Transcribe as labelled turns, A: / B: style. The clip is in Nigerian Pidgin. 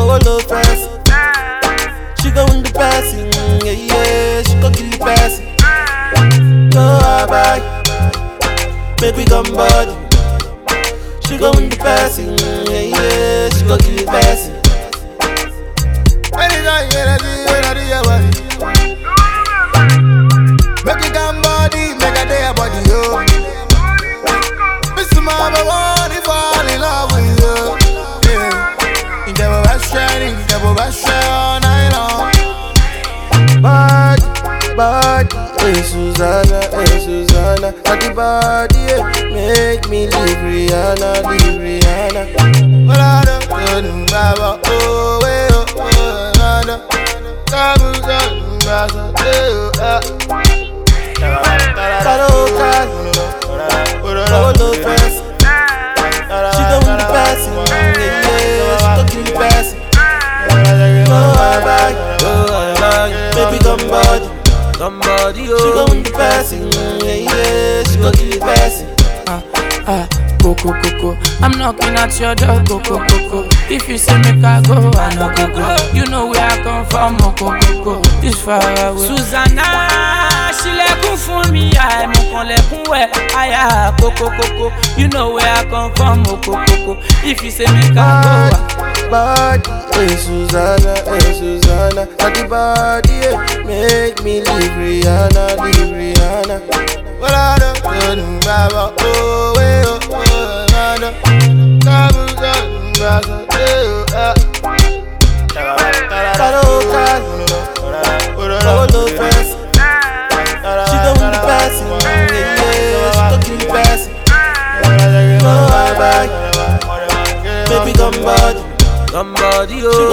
A: Oh, no fast. She go in the passing, yeah, yeah. She go kill the passing. Go bye, make we come body. She go in the passing, yeah, yeah. She go kill the passing.
B: Anytime you do your body. Make it come body, make a day body, yo. Miss Mama, want to fall in love with you. Yeah. You never best shining, you never best shine all night long.
A: Body, hey Susanna, at the body, yeah. Make me leave Rihanna.
B: What I do, Baba, oh, way, oh, Nana. Come,
A: oh, no fast. She go in the passing, yeah, yeah. She go kill the passing. Go back, baby, come body, oh. She go in the passing, yeah, yeah. She go kill the passing.
C: Go. I'm knocking at your door, go. If you say make I go, I no go. You know where I come from, go. This far away. Susanna, she lekun fún mi, I mo kan lekun we. Aya, go. You know where I come from, go. If you say make I go,
A: body, hey Susanna, at the body, yeah. Make me leave Rihanna.
B: What I do, Baba, oh, way, oh, Nana. Come,
A: oh, no fast. She go in the passing, yeah, yeah. She go kill the passing. Go back, baby, come body, oh.